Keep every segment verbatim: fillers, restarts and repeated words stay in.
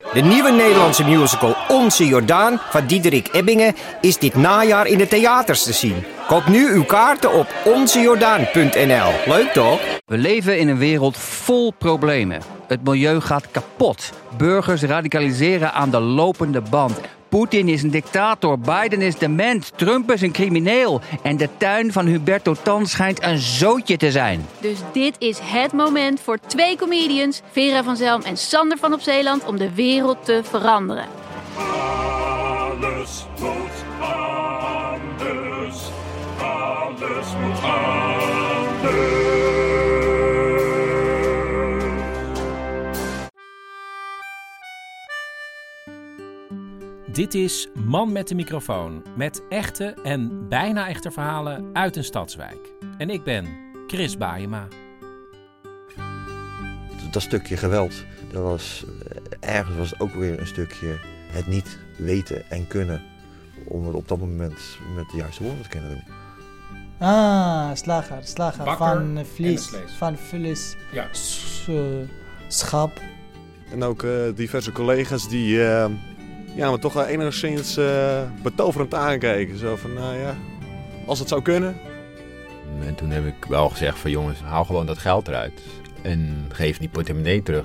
De nieuwe Nederlandse musical Onze Jordaan van Diederik Ebbingen is dit najaar in de theaters te zien. Koop nu uw kaarten op onze jordaan punt n l. Leuk toch? We leven in een wereld vol problemen. Het milieu gaat kapot. Burgers radicaliseren aan de lopende band. Poetin is een dictator, Biden is dement, Trump is een crimineel. En de tuin van Huberto Tan schijnt een zootje te zijn. Dus dit is het moment voor twee comedians, Vera van Zelm en Sander van op Zeeland, om de wereld te veranderen. Alles moet anders. Alles moet anders. Dit is Man met de microfoon, met echte en bijna echte verhalen uit een stadswijk. En ik ben Chris Baaijema. Dat stukje geweld, dat was, ergens was het ook weer een stukje het niet weten en kunnen. Om het op dat moment met de juiste woorden te kunnen doen. Ah, slager, slager. Bakker van vlees, vlees. van vlees, Ja. s- uh, schap. En ook uh, diverse collega's die uh, ja, me toch uh, enigszins uh, betoverend aankijken. Zo van, nou ja, als het zou kunnen. En toen heb ik wel gezegd van jongens, haal gewoon dat geld eruit. En geef die portemonnee terug.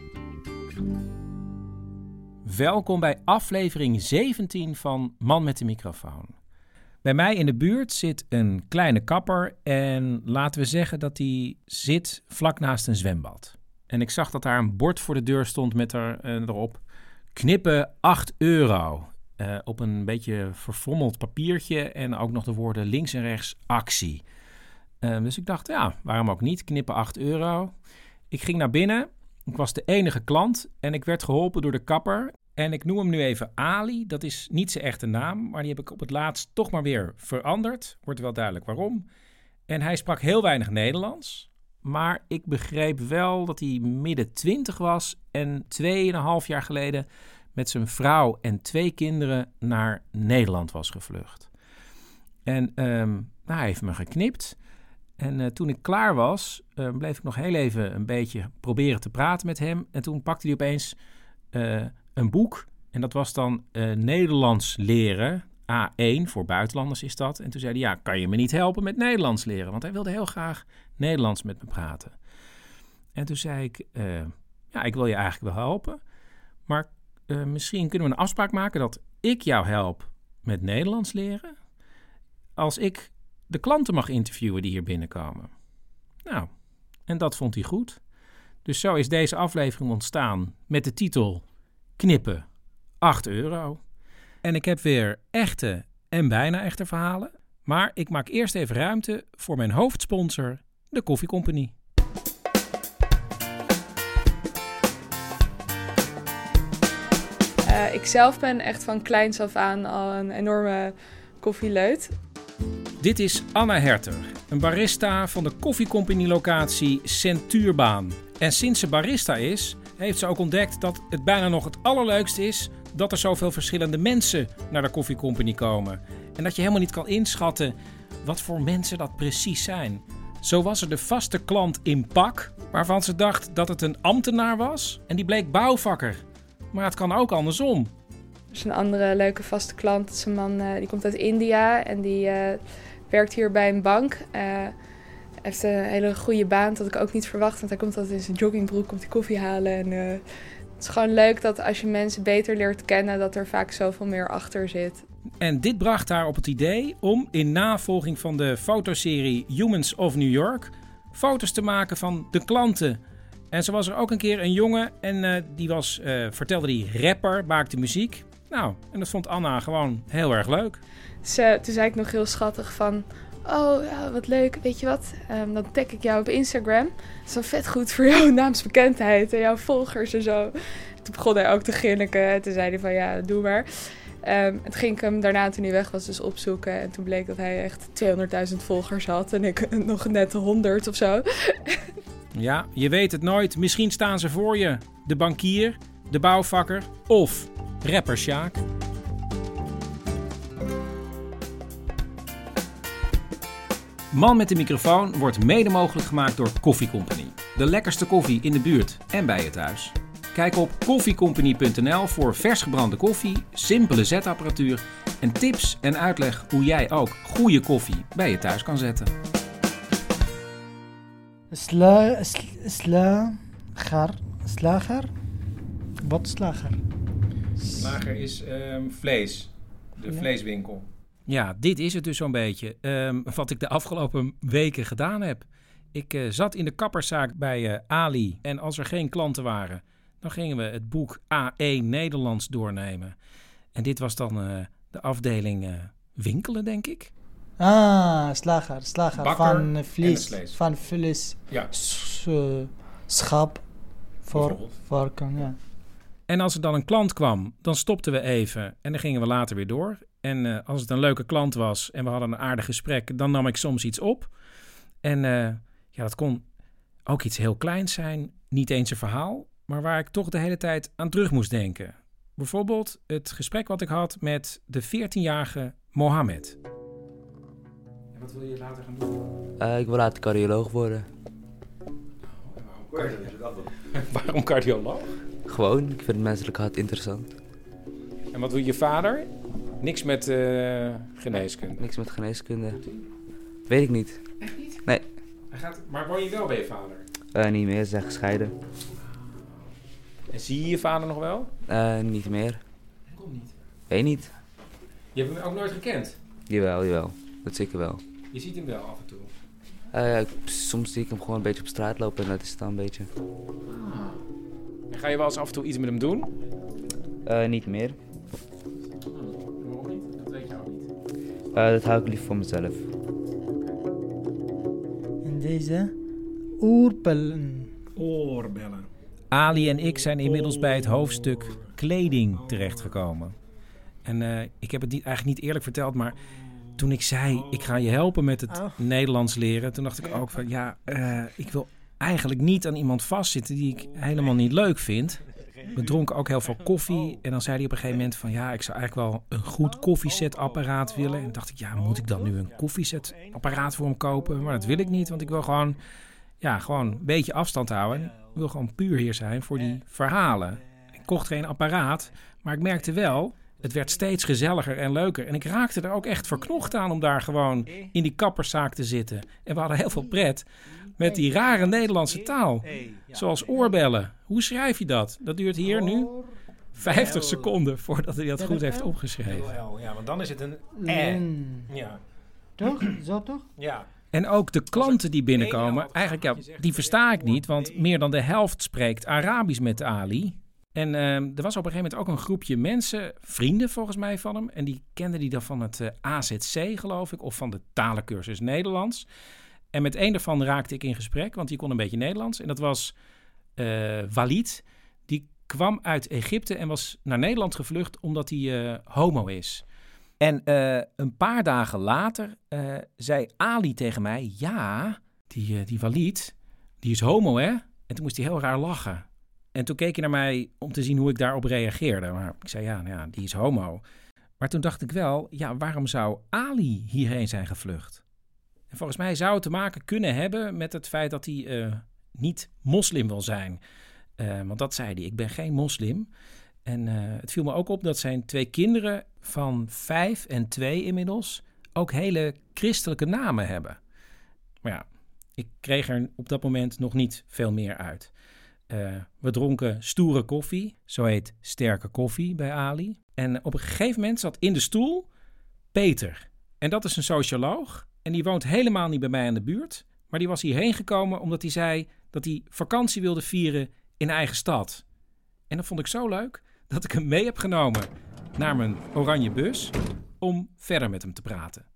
Welkom bij aflevering zeventien van Man met de microfoon. Bij mij in de buurt zit een kleine kapper en laten we zeggen dat die zit vlak naast een zwembad. En ik zag dat daar een bord voor de deur stond met er, uh, erop knippen acht euro. Uh, op een beetje verfrommeld papiertje en ook nog de woorden links en rechts actie. Uh, dus ik dacht, ja, waarom ook niet? Knippen acht euro. Ik ging naar binnen. Ik was de enige klant en ik werd geholpen door de kapper. En ik noem hem nu even Ali. Dat is niet zijn echte naam, maar die heb ik op het laatst toch maar weer veranderd. Wordt wel duidelijk waarom. En hij sprak heel weinig Nederlands. Maar ik begreep wel dat hij midden twintig was en tweeënhalf jaar geleden met zijn vrouw en twee kinderen naar Nederland was gevlucht. En um, nou, hij heeft me geknipt. En uh, toen ik klaar was, uh, bleef ik nog heel even een beetje proberen te praten met hem. En toen pakte hij opeens uh, een boek. En dat was dan uh, Nederlands leren. A één, voor buitenlanders is dat. En toen zei hij, ja, kan je me niet helpen met Nederlands leren? Want hij wilde heel graag Nederlands met me praten. En toen zei ik, uh, ja, ik wil je eigenlijk wel helpen. Maar uh, misschien kunnen we een afspraak maken dat ik jou help met Nederlands leren. Als ik de klanten mag interviewen die hier binnenkomen. Nou, en dat vond hij goed. Dus zo is deze aflevering ontstaan met de titel Knippen acht euro. En ik heb weer echte en bijna echte verhalen. Maar ik maak eerst even ruimte voor mijn hoofdsponsor, de Koffie Company. Uh, ik zelf ben echt van kleins af aan al een enorme koffieleut. Dit is Anna Herter, een barista van de Koffie Company locatie Centuurbaan. En sinds ze barista is, heeft ze ook ontdekt dat het bijna nog het allerleukste is dat er zoveel verschillende mensen naar de Koffie Company komen. En dat je helemaal niet kan inschatten wat voor mensen dat precies zijn. Zo was er de vaste klant in pak, waarvan ze dacht dat het een ambtenaar was. En die bleek bouwvakker. Maar het kan ook andersom. Er is een andere leuke vaste klant. Dat is een man uh, die komt uit India en die uh, werkt hier bij een bank. Uh, heeft een hele goede baan, dat ik ook niet verwacht. Want hij komt altijd in zijn joggingbroek, komt die koffie halen. En, uh, het is gewoon leuk dat als je mensen beter leert kennen, dat er vaak zoveel meer achter zit. En dit bracht haar op het idee om in navolging van de fotoserie Humans of New York foto's te maken van de klanten. En zo was er ook een keer een jongen en uh, die was, uh, vertelde die rapper, maakte muziek. Nou, en dat vond Anna gewoon heel erg leuk. Dus, uh, toen zei ik nog heel schattig van, oh ja, wat leuk, weet je wat, um, dan tag ik jou op Instagram. Dat is dan vet goed voor jouw naamsbekendheid en jouw volgers en zo. Toen begon hij ook te grinniken en toen zei hij van ja, doe maar. Um, het ging ik hem daarna, toen hij weg was, dus opzoeken. En toen bleek dat hij echt tweehonderdduizend volgers had en ik nog net honderd of zo. Ja, je weet het nooit. Misschien staan ze voor je. De bankier, de bouwvakker of rapper Sjaak. Man met de microfoon wordt mede mogelijk gemaakt door Koffie Company. De lekkerste koffie in de buurt en bij je thuis. Kijk op koffiecompany punt n l voor vers gebrande koffie, simpele zetapparatuur en tips en uitleg hoe jij ook goede koffie bij je thuis kan zetten. Sla, sla, slager. Slager? Wat slager? Slager is um, vlees. De ja. vleeswinkel. Ja, dit is het dus zo'n beetje. Um, wat ik de afgelopen weken gedaan heb. Ik uh, zat in de kapperszaak bij uh, Ali. En als er geen klanten waren, dan gingen we het boek A één Nederlands doornemen. En dit was dan uh, de afdeling uh, winkelen, denk ik. Ah, slager. Slager Bakker van vlees. vlees. Van vlees. Ja. S- uh, schap. Voor varken, ja. En als er dan een klant kwam, dan stopten we even en dan gingen we later weer door. En uh, als het een leuke klant was en we hadden een aardig gesprek, dan nam ik soms iets op. En uh, ja, dat kon ook iets heel kleins zijn, niet eens een verhaal, maar waar ik toch de hele tijd aan terug moest denken. Bijvoorbeeld het gesprek wat ik had met de veertienjarige Mohammed. En wat wil je later gaan doen? Uh, ik wil later cardioloog worden. Waarom cardioloog? Gewoon, ik vind het menselijk hart interessant. En wat doet je vader? Niks met uh, geneeskunde? Niks met geneeskunde. Weet ik niet. Echt niet? Nee. Hij gaat, maar woon je wel bij je vader? Uh, niet meer, ze zijn gescheiden. En zie je je vader nog wel? Uh, niet meer. Waarom niet? Weet niet. Je hebt hem ook nooit gekend? Jawel, jawel. Dat zeker wel. Je ziet hem wel af en toe? Uh, soms zie ik hem gewoon een beetje op straat lopen en dat is het dan een beetje. Ah. En ga je wel eens af en toe iets met hem doen? Uh, niet meer. Waarom niet? Dat weet je ook niet. Uh, dat hou ik liever voor mezelf. En deze oorbellen. Oorbellen. Ali en ik zijn inmiddels bij het hoofdstuk kleding terechtgekomen. En uh, ik heb het niet, eigenlijk niet eerlijk verteld, maar toen ik zei, ik ga je helpen met het oh. Nederlands leren, toen dacht ik ook van, ja, uh, ik wil eigenlijk niet aan iemand vastzitten die ik helemaal niet leuk vind. We dronken ook heel veel koffie en dan zei hij op een gegeven moment van, ja, ik zou eigenlijk wel een goed koffiezetapparaat willen. En dan dacht ik, ja, moet ik dan nu een koffiezetapparaat voor hem kopen? Maar dat wil ik niet, want ik wil gewoon, ja, gewoon een beetje afstand houden. Ik wil gewoon puur hier zijn voor die verhalen. Ik kocht geen apparaat, maar ik merkte wel, het werd steeds gezelliger en leuker. En ik raakte er ook echt verknocht aan om daar gewoon in die kapperszaak te zitten. En we hadden heel veel pret met die rare Nederlandse taal. Zoals oorbellen. Hoe schrijf je dat? Dat duurt hier nu vijftig seconden voordat hij dat goed heeft opgeschreven. Ja, want dan is het een eh. Ja. Toch? Zo toch? Ja. En ook de klanten die binnenkomen, eigenlijk ja, die versta ik niet. Want meer dan de helft spreekt Arabisch met Ali. En uh, er was op een gegeven moment ook een groepje mensen, vrienden volgens mij van hem. En die kenden die dan van het uh, A Z C, geloof ik, of van de talencursus Nederlands. En met één daarvan raakte ik in gesprek, want die kon een beetje Nederlands. En dat was uh, Walid. Die kwam uit Egypte en was naar Nederland gevlucht omdat hij uh, homo is. En uh, een paar dagen later uh, zei Ali tegen mij, ja, die, uh, die Walid, die is homo, hè? En toen moest hij heel raar lachen. En toen keek hij naar mij om te zien hoe ik daarop reageerde. Maar ik zei, ja, nou ja, die is homo. Maar toen dacht ik wel, ja, waarom zou Ali hierheen zijn gevlucht? En volgens mij zou het te maken kunnen hebben met het feit dat hij uh, niet moslim wil zijn. Uh, want dat zei hij, ik ben geen moslim. En uh, het viel me ook op dat zijn twee kinderen van vijf en twee inmiddels ook hele christelijke namen hebben. Maar ja, ik kreeg er op dat moment nog niet veel meer uit. Uh, we dronken stoere koffie, zo heet sterke koffie bij Ali. En op een gegeven moment zat in de stoel Peter. En dat is een socioloog en die woont helemaal niet bij mij in de buurt. Maar die was hierheen gekomen omdat hij zei dat hij vakantie wilde vieren in eigen stad. En dat vond ik zo leuk dat ik hem mee heb genomen naar mijn oranje bus om verder met hem te praten.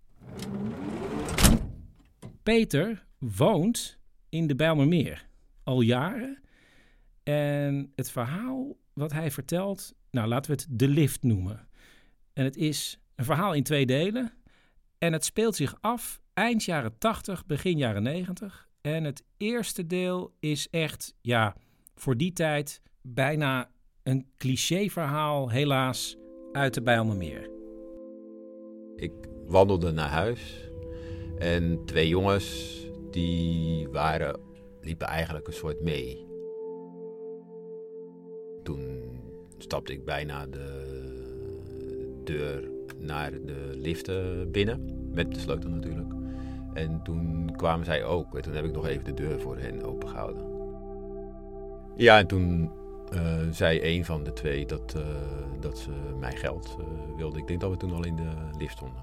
Peter woont in de Bijlmermeer al jaren. En het verhaal wat hij vertelt, nou laten we het De Lift noemen. En het is een verhaal in twee delen. En het speelt zich af eind jaren tachtig, begin jaren negentig. En het eerste deel is echt, ja, voor die tijd bijna een clichéverhaal, helaas, uit de Bijlmermeer. Ik wandelde naar huis en twee jongens die waren, liepen eigenlijk een soort mee. toen stapte ik bijna de deur naar de lift binnen. Met de sleutel natuurlijk. En toen kwamen zij ook. En toen heb ik nog even de deur voor hen opengehouden. Ja, en toen uh, zei een van de twee dat, uh, dat ze mijn geld uh, wilde. Ik denk dat we toen al in de lift stonden.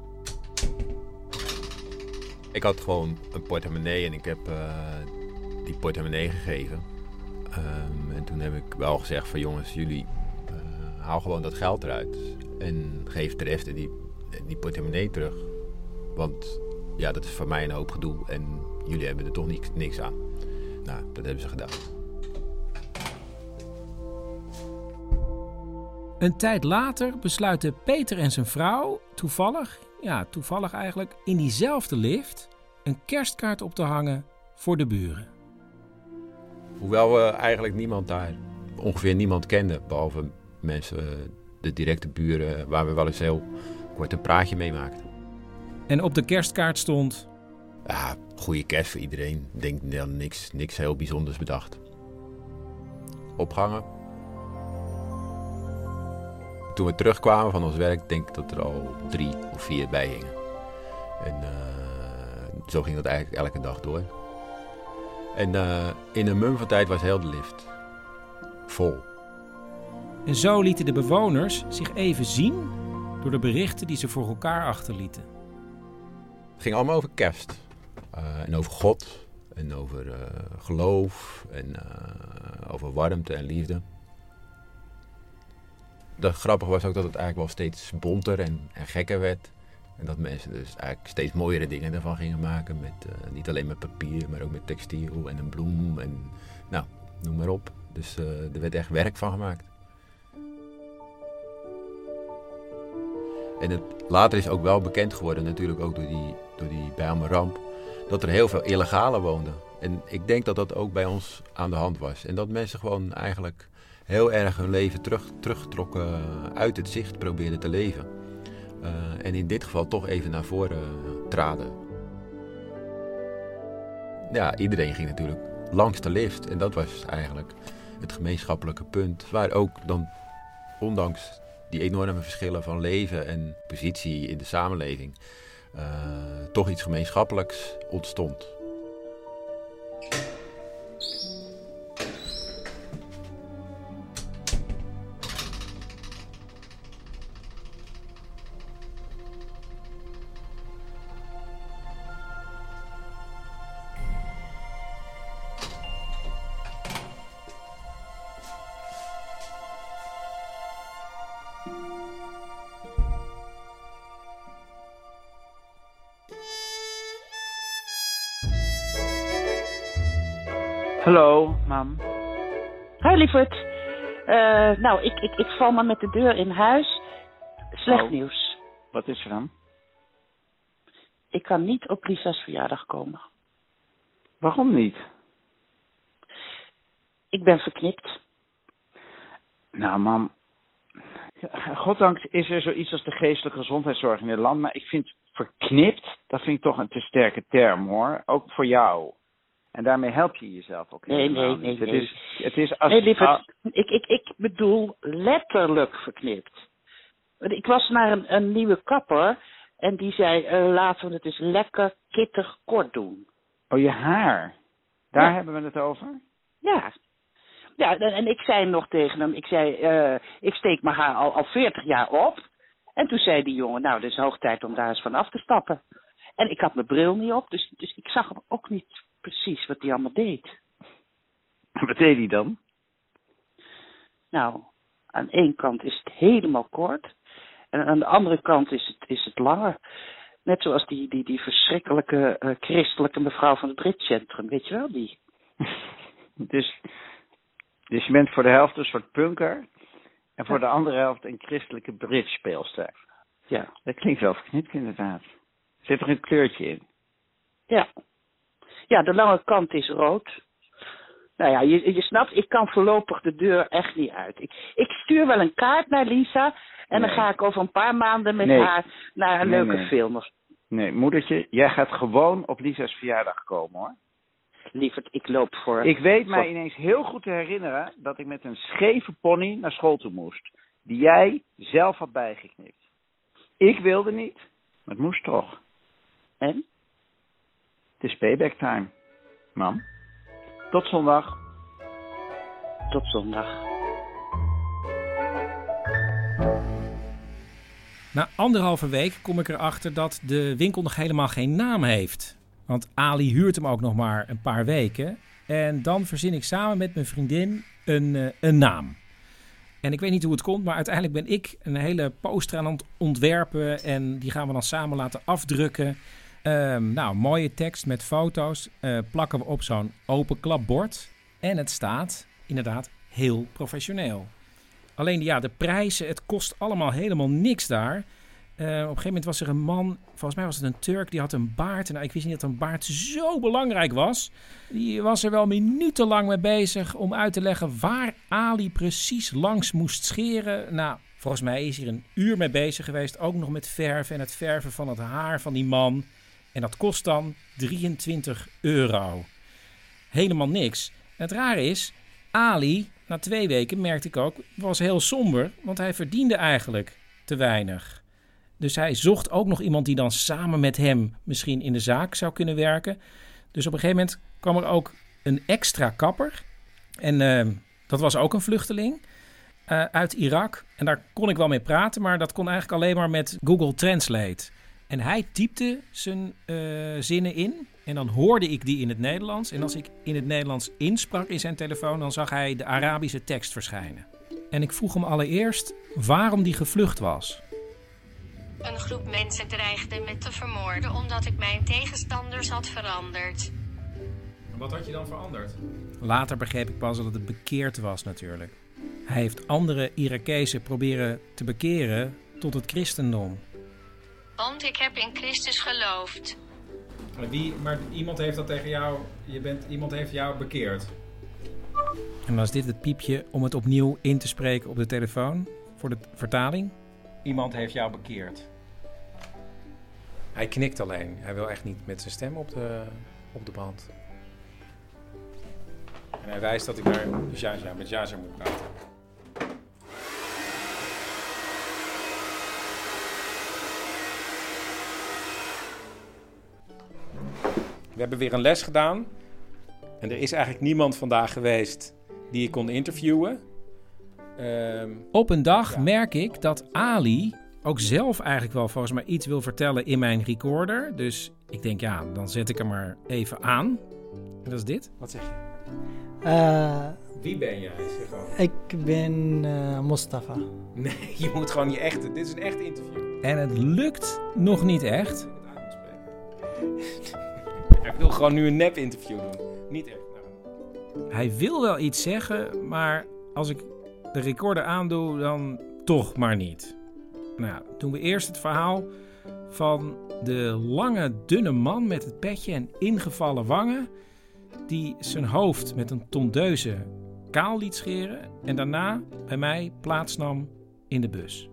Ik had gewoon een portemonnee en ik heb uh, die portemonnee gegeven. Um, en toen heb ik wel gezegd van jongens, jullie uh, haal gewoon dat geld eruit. En geef de rest die, die portemonnee terug. Want ja, dat is voor mij een hoop gedoe en jullie hebben er toch niks, niks aan. Nou, dat hebben ze gedaan. Een tijd later besluiten Peter en zijn vrouw toevallig, ja toevallig eigenlijk, in diezelfde lift een kerstkaart op te hangen voor de buren. Hoewel we eigenlijk niemand daar, ongeveer niemand kenden, behalve mensen, de directe buren, waar we wel eens heel kort een praatje mee maakten. En op de kerstkaart stond... Ja, goede kerst voor iedereen. Ik denk dan niks, niks heel bijzonders bedacht. Opgehangen. Toen we terugkwamen van ons werk, denk ik dat er al drie of vier bij hingen. En uh, zo ging dat eigenlijk elke dag door. En uh, in een mum van tijd was heel de lift vol. En zo lieten de bewoners zich even zien door de berichten die ze voor elkaar achterlieten. Het ging allemaal over kerst. Uh, en over God. En over uh, geloof. En uh, over warmte en liefde. Dat grappige was ook dat het eigenlijk wel steeds bonter en, en gekker werd. En dat mensen dus eigenlijk steeds mooiere dingen ervan gingen maken. Met, uh, niet alleen met papier, maar ook met textiel en een bloem. En nou, noem maar op. Dus uh, er werd echt werk van gemaakt. En het, later is ook wel bekend geworden, natuurlijk ook door die, door die Bijlmer ramp, dat er heel veel illegalen woonden. En ik denk dat dat ook bij ons aan de hand was. En dat mensen gewoon eigenlijk heel erg hun leven terug, teruggetrokken uit het zicht probeerden te leven. Uh, en in dit geval toch even naar voren traden. Ja, iedereen ging natuurlijk langs de lift. En dat was eigenlijk het gemeenschappelijke punt. Waar ook dan, ondanks die enorme verschillen van leven en positie in de samenleving, uh, toch iets gemeenschappelijks ontstond. Hallo, mam. Hoi, lieverd. Uh, nou, ik, ik, ik val maar met de deur in huis. Slecht oh. nieuws. Wat is er dan? Ik kan niet op Lisa's verjaardag komen. Waarom niet? Ik ben verknipt. Nou, mam. Goddank is er zoiets als de geestelijke gezondheidszorg in het land. Maar ik vind verknipt, dat vind ik toch een te sterke term, hoor. Ook voor jou. En daarmee help je jezelf ook. Nee, nee, nee. Het nee. is, het is als... nee, lieverd, ik, ik, ik bedoel letterlijk verknipt. Ik was naar een, een nieuwe kapper en die zei, uh, laten we het eens lekker kittig kort doen. Oh, je haar. Daar ja. hebben we het over? Ja. Ja, en, en ik zei nog tegen hem, ik zei, uh, ik steek mijn haar al, al veertig jaar op. En toen zei die jongen, nou, het is hoog tijd om daar eens van af te stappen. En ik had mijn bril niet op, dus, dus ik zag hem ook niet precies wat hij allemaal deed. Wat deed hij dan? Nou, aan één kant is het helemaal kort. En aan de andere kant is het, is het langer. Net zoals die, die, die verschrikkelijke uh, christelijke mevrouw van het Bridgecentrum. Weet je wel, die? dus, dus je bent voor de helft een soort punker. En voor ja. de andere helft een christelijke bridge-speelster. Ja. Dat klinkt wel verknipt inderdaad. Zit er een kleurtje in? Ja. Ja, de lange kant is rood. Nou ja, je, je snapt, ik kan voorlopig de deur echt niet uit. Ik, ik stuur wel een kaart naar Lisa en nee. dan ga ik over een paar maanden met nee. haar naar een nee, leuke nee. film. Nee, moedertje, jij gaat gewoon op Lisa's verjaardag komen, hoor. lieverd. Ik loop voor... Ik weet voor... mij ineens heel goed te herinneren dat ik met een scheve pony naar school toe moest. Die jij zelf had bijgeknipt. Ik wilde niet, maar het moest toch. En? Het is payback time, mam. Tot zondag. Tot zondag. Na anderhalve week kom ik erachter dat de winkel nog helemaal geen naam heeft. Want Ali huurt hem ook nog maar een paar weken. En dan verzin ik samen met mijn vriendin een, uh, een naam. En ik weet niet hoe het komt, maar uiteindelijk ben ik een hele poster aan het ontwerpen. En die gaan we dan samen laten afdrukken. Um, nou, mooie tekst met foto's uh, plakken we op zo'n open klapbord. En het staat inderdaad heel professioneel. Alleen ja, de prijzen, het kost allemaal helemaal niks daar. Uh, op een gegeven moment was er een man, volgens mij was het een Turk, die had een baard. En nou, ik wist niet dat een baard zo belangrijk was. Die was er wel minutenlang mee bezig om uit te leggen waar Ali precies langs moest scheren. Nou, volgens mij is hij er een uur mee bezig geweest. Ook nog met verven en het verven van het haar van die man. En dat kost dan drieëntwintig euro. Helemaal niks. En het rare is, Ali, na twee weken merkte ik ook, was heel somber. Want hij verdiende eigenlijk te weinig. Dus hij zocht ook nog iemand die dan samen met hem misschien in de zaak zou kunnen werken. Dus op een gegeven moment kwam er ook een extra kapper. En uh, dat was ook een vluchteling uh, uit Irak. En daar kon ik wel mee praten, maar dat kon eigenlijk alleen maar met Google Translate. En hij typte zijn uh, zinnen in en dan hoorde ik die in het Nederlands. En als ik in het Nederlands insprak in zijn telefoon, dan zag hij de Arabische tekst verschijnen. En ik vroeg hem allereerst waarom die gevlucht was. Een groep mensen dreigde me te vermoorden omdat ik mijn tegenstanders had veranderd. Wat had je dan veranderd? Later begreep ik pas dat het bekeerd was natuurlijk. Hij heeft andere Irakezen proberen te bekeren tot het christendom. Want ik heb in Christus geloofd. Maar, wie, maar iemand heeft dat tegen jou, je bent, iemand heeft jou bekeerd. En was dit het piepje om het opnieuw in te spreken op de telefoon voor de vertaling? Iemand heeft jou bekeerd. Hij knikt alleen. Hij wil echt niet met zijn stem op de, op de band. En hij wijst dat ik naar Jaja, met Jaja moet praten. We hebben weer een les gedaan. En er is eigenlijk niemand vandaag geweest die ik kon interviewen. Um, Op een dag ja. merk ik dat Ali ook zelf eigenlijk wel volgens mij iets wil vertellen in mijn recorder. Dus ik denk, ja, dan zet ik hem maar even aan. En dat is dit. Wat zeg je? Uh, Wie ben jij? Zeg gewoon. Ik ben uh, Mustafa. Nee, je moet gewoon je echte... Dit is een echt interview. En het lukt nog niet echt. Ik wil gewoon nu een nep-interview doen. Niet echt. Nou. Hij wil wel iets zeggen, maar als ik de recorder aandoe, dan toch maar niet. Nou, doen we eerst het verhaal van de lange, dunne man met het petje en ingevallen wangen, die zijn hoofd met een tondeuze kaal liet scheren en daarna bij mij plaatsnam in de bus.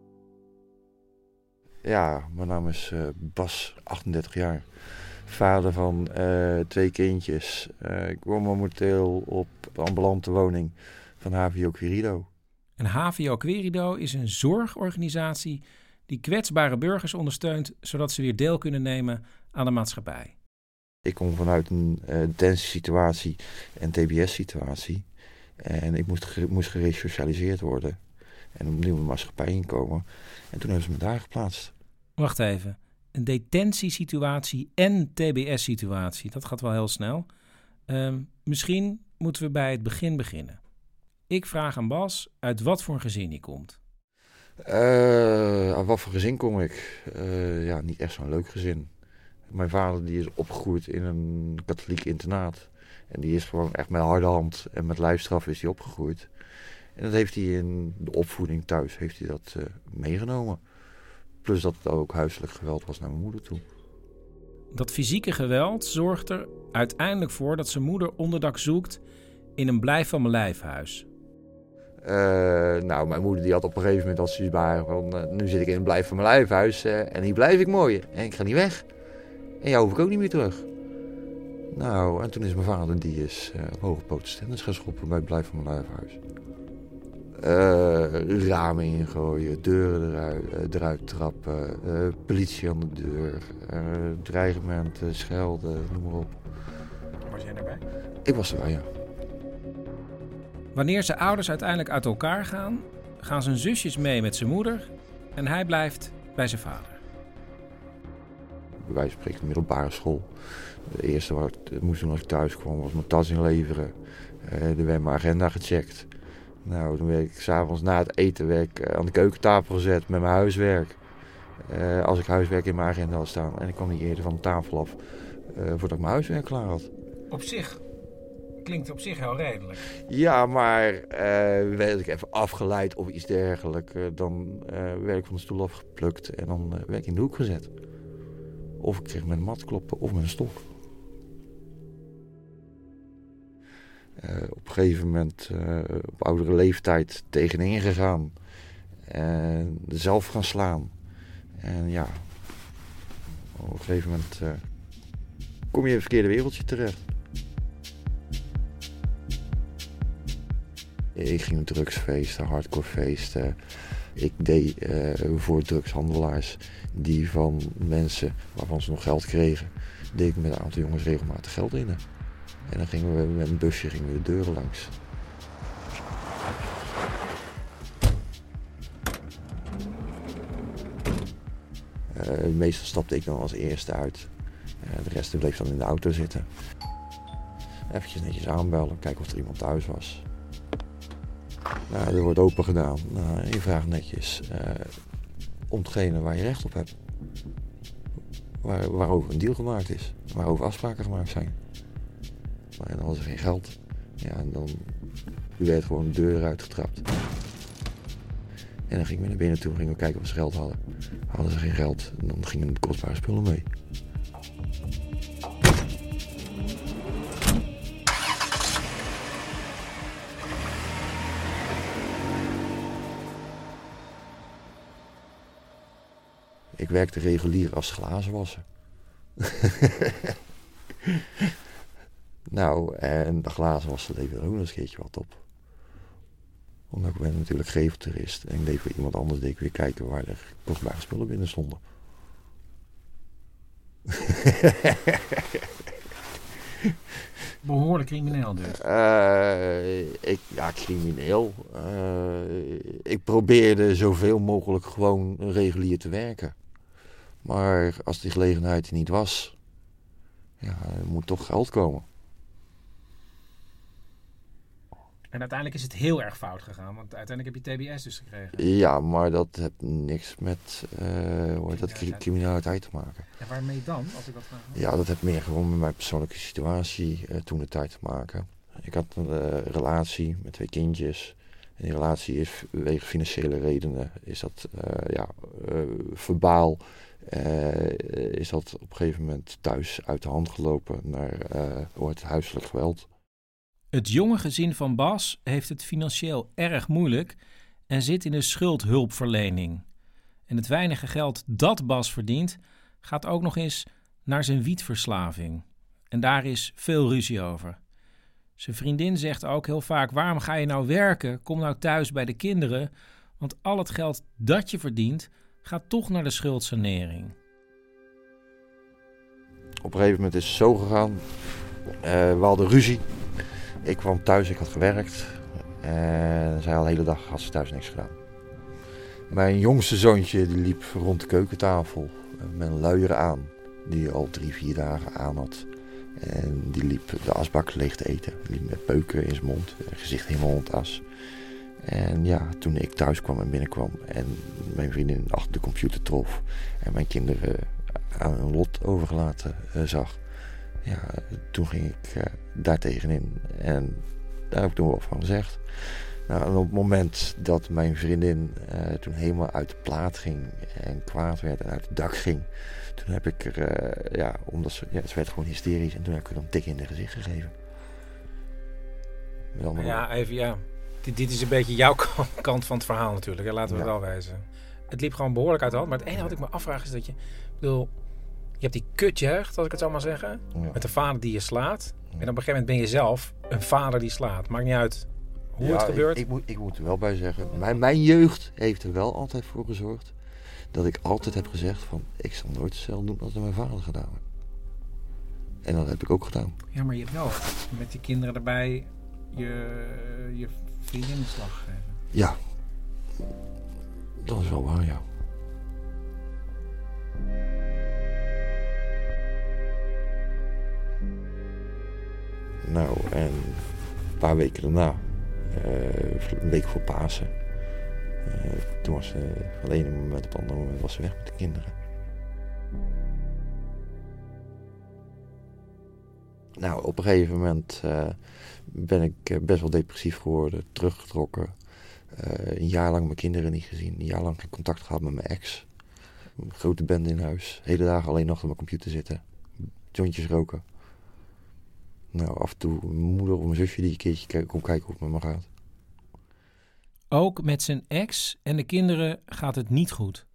Ja, mijn naam is uh, Bas, achtendertig jaar. Vader van uh, twee kindjes. Uh, ik woon momenteel op de ambulante woning van H V O Querido. En H V O Querido is een zorgorganisatie die kwetsbare burgers ondersteunt, zodat ze weer deel kunnen nemen aan de maatschappij. Ik kom vanuit een uh, detentiesituatie en T B S-situatie. En ik moest, ge- moest geresocialiseerd worden. En opnieuw de maatschappij inkomen. En toen hebben ze me daar geplaatst. Wacht even. Een detentiesituatie en T B S-situatie. Dat gaat wel heel snel. Um, misschien moeten we bij het begin beginnen. Ik vraag aan Bas uit wat voor een gezin hij komt. Uh, uit wat voor gezin kom ik? Uh, ja, niet echt zo'n leuk gezin. Mijn vader die is opgegroeid in een katholiek internaat. En die is gewoon echt met harde hand en met lijfstraf is hij opgegroeid. En dat heeft hij in de opvoeding thuis heeft hij dat uh, meegenomen. Plus dat het ook huiselijk geweld was naar mijn moeder toe. Dat fysieke geweld zorgt er uiteindelijk voor dat zijn moeder onderdak zoekt in een blijf van mijn lijfhuis. Uh, nou, mijn moeder die had op een gegeven moment als ze waren van uh, nu zit ik in een blijf van mijn lijfhuis uh, en hier blijf ik mooi en ik ga niet weg. En jou hoef ik ook niet meer terug. Nou, en toen is mijn vader, die is uh, op hoge poten stennis gaan schoppen bij het blijf van mijn huis. Uh, ramen ingooien, deuren eruit, uh, eruit trappen, uh, politie aan de deur, uh, dreigementen, schelden, noem maar op. Was jij erbij? Ik was erbij, ja. Wanneer zijn ouders uiteindelijk uit elkaar gaan, gaan zijn zusjes mee met zijn moeder en hij blijft bij zijn vader. Bij wijze van spreken de middelbare school. De eerste wat ik moest doen als ik thuis kwam was mijn tas inleveren. Uh, er werd mijn agenda gecheckt. Nou, dan werd ik s'avonds na het eten werd ik aan de keukentafel gezet met mijn huiswerk. Uh, als ik huiswerk in mijn agenda had staan. En ik kwam niet eerder van de tafel af uh, voordat ik mijn huiswerk klaar had. Op zich klinkt op zich heel redelijk. Ja, maar uh, werd ik even afgeleid of iets dergelijks. Uh, dan uh, werd ik van de stoel afgeplukt en dan uh, werd ik in de hoek gezet. Of ik kreeg met een mat kloppen of met een stok. Uh, op een gegeven moment uh, op oudere leeftijd tegenin gegaan. En zelf gaan slaan. En ja, op een gegeven moment uh, kom je in het verkeerde wereldje terecht. Ik ging naar drugsfeesten, hardcore feesten. Ik deed uh, voor drugshandelaars die van mensen waarvan ze nog geld kregen, deed ik met een aantal jongens regelmatig geld in. En dan gingen we met een busje gingen we de deuren langs. Uh, meestal stapte ik dan als eerste uit. Uh, de rest bleef dan in de auto zitten. Eventjes netjes aanbellen, kijken of er iemand thuis was. Nou, er wordt open gedaan. Nou, en je vraagt netjes uh, om hetgene waar je recht op hebt. Waar, waarover een deal gemaakt is. Waarover afspraken gemaakt zijn. Maar dan hadden ze geen geld. Ja, en dan werd gewoon de deur uitgetrapt. En dan gingen we naar binnen toe, gingen we kijken of ze geld hadden. Hadden ze geen geld, dan gingen de kostbare spullen mee. Ik werkte regulier als glazenwasser. Nou, en de glazenwasser leverde ook nog eens een keertje wat op. Omdat ik ben natuurlijk geveltoerist. En ik deed voor iemand anders deed ik weer kijken waar er kostbare spullen binnen stonden. Behoorlijk crimineel dus. Uh, ik, ja, crimineel. Uh, ik probeerde zoveel mogelijk gewoon regulier te werken. Maar als die gelegenheid er niet was, ja, er moet toch geld komen. En uiteindelijk is het heel erg fout gegaan, want uiteindelijk heb je T B S dus gekregen. Ja, maar dat heeft niks met uh, hoe heet dat, criminaliteit te maken. En waarmee dan, als ik dat vraag? Ja, dat heeft meer gewoon met mijn persoonlijke situatie uh, toen de tijd te maken. Ik had een uh, relatie met twee kindjes. En die relatie is wegens financiële redenen, is dat uh, ja, uh, verbaal, uh, is dat op een gegeven moment thuis uit de hand gelopen naar uh, het huiselijk geweld. Het jonge gezin van Bas heeft het financieel erg moeilijk en zit in de schuldhulpverlening. En het weinige geld dat Bas verdient, gaat ook nog eens naar zijn wietverslaving. En daar is veel ruzie over. Zijn vriendin zegt ook heel vaak, waarom ga je nou werken? Kom nou thuis bij de kinderen, want al het geld dat je verdient, gaat toch naar de schuldsanering. Op een gegeven moment is het zo gegaan, uh, we hadden ruzie. Ik kwam thuis, ik had gewerkt en zij al de hele dag had ze thuis niks gedaan. Mijn jongste zoontje die liep rond de keukentafel met een luier aan, die al drie, vier dagen aan had. En die liep de asbak leeg te eten. Die liep met peuken in zijn mond, gezicht helemaal ontas. En ja, toen ik thuis kwam en binnenkwam en mijn vriendin achter de computer trof en mijn kinderen aan hun lot overgelaten uh, zag. Ja, toen ging ik uh, daar tegenin en daar heb ik toen wat van gezegd. Nou, en op het moment dat mijn vriendin uh, toen helemaal uit de plaat ging en kwaad werd en uit het dak ging, toen heb ik er, uh, ja, omdat ze, ja, ze werd gewoon hysterisch en toen heb ik er dan tik in de gezicht gegeven. Met andere... Ja, even ja. Dit, dit is een beetje jouw kant van het verhaal natuurlijk, hè? Laten we ja. wel wijzen. Het liep gewoon behoorlijk uit de hand, maar het enige wat ik me afvraag is dat je, ik bedoel, Je hebt die kutjeugd, als ik het zo maar zeggen. Ja. Met een vader die je slaat. En op een gegeven moment ben je zelf een vader die slaat. Maakt niet uit hoe ja, het gebeurt. Ik, ik, moet, ik moet er wel bij zeggen. Mijn, mijn jeugd heeft er wel altijd voor gezorgd. Dat ik altijd heb gezegd van... Ik zal nooit hetzelfde doen als mijn vader gedaan heeft. En dat heb ik ook gedaan. Ja, maar je hebt wel met die kinderen erbij je, je vriendin de slag gegeven. Ja. Dat is wel waar, ja. Nou, en een paar weken daarna, uh, een week voor Pasen, uh, toen was ze van het ene moment op het andere moment was ze weg met de kinderen. Nou, op een gegeven moment uh, ben ik best wel depressief geworden, teruggetrokken. Uh, een jaar lang mijn kinderen niet gezien, een jaar lang geen contact gehad met mijn ex. Een grote bende in huis, hele dagen alleen nog op mijn computer zitten, jointjes roken. Nou, af en toe mijn moeder of mijn zusje die een keertje komt kijken hoe het met me gaat. Ook met zijn ex en de kinderen gaat het niet goed.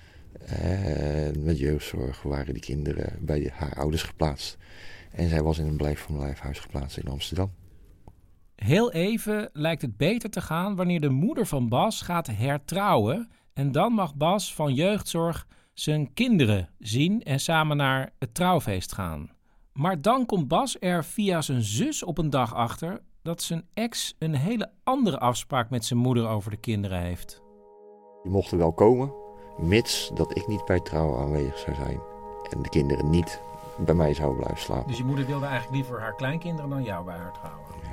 En met jeugdzorg waren die kinderen bij haar ouders geplaatst. En zij was in een blijf van lijfhuis geplaatst in Amsterdam. Heel even lijkt het beter te gaan wanneer de moeder van Bas gaat hertrouwen. En dan mag Bas van jeugdzorg zijn kinderen zien en samen naar het trouwfeest gaan. Maar dan komt Bas er via zijn zus op een dag achter dat zijn ex een hele andere afspraak met zijn moeder over de kinderen heeft. Die mochten wel komen, mits dat ik niet bij het trouwen aanwezig zou zijn. En de kinderen niet bij mij zouden blijven slapen. Dus je moeder wilde eigenlijk liever haar kleinkinderen dan jou bij haar trouwen? Ja.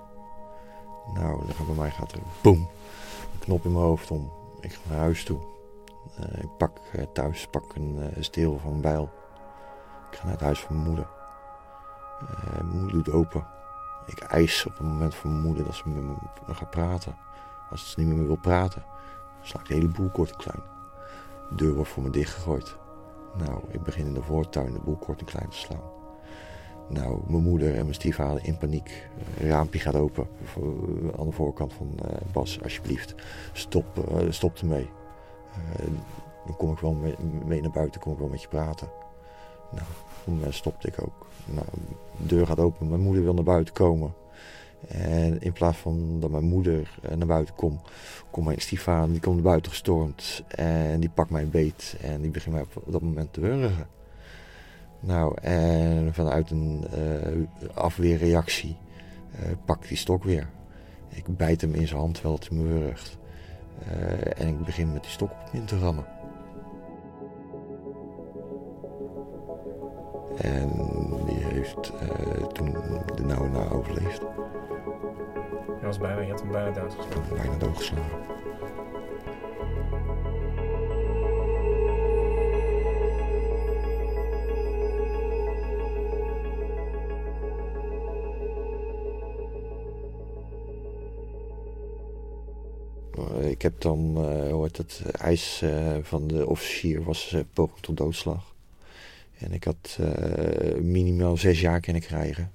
Nou, dan bij mij gaat er boem, een knop in mijn hoofd om. Ik ga naar huis toe. Uh, ik pak uh, thuis pak een uh, steel van een bijl. Ik ga naar het huis van mijn moeder. Uh, mijn moeder doet open. Ik eis op het moment van mijn moeder dat ze met me gaat praten. Als ze niet meer me wil praten, dan sla ik de hele boel kort en klein. De deur wordt voor me dichtgegooid. Nou, ik begin in de voortuin de boel kort en klein te slaan. Nou, mijn moeder en mijn stiefvader in paniek. Een raampje gaat open voor, aan de voorkant van uh, Bas, alsjeblieft. Stop, uh, stop ermee. Uh, dan kom ik wel mee, mee naar buiten, kom ik wel met je praten. Nou, toen uh, stopte ik ook. Nou, de deur gaat open, mijn moeder wil naar buiten komen. En in plaats van dat mijn moeder uh, naar buiten komt, komt mijn stiefvader, die komt naar buiten gestormd. En die pakt mijn beet en die begint mij op, op dat moment te wurgen. Nou, en vanuit een uh, afweerreactie uh, pak ik die stok weer. Ik bijt hem in zijn hand terwijl hij me wurgt. Uh, en ik begin met die stok op hem in te rammen. En die heeft uh, toen de nauwe na overleefd. Je was bijna, je had hem bijna doodgeslagen. Bijna doodgeslagen. Ik heb dan, uh, hoort het eis uh, van de officier was uh, poging tot doodslag. En ik had uh, minimaal zes jaar kunnen krijgen.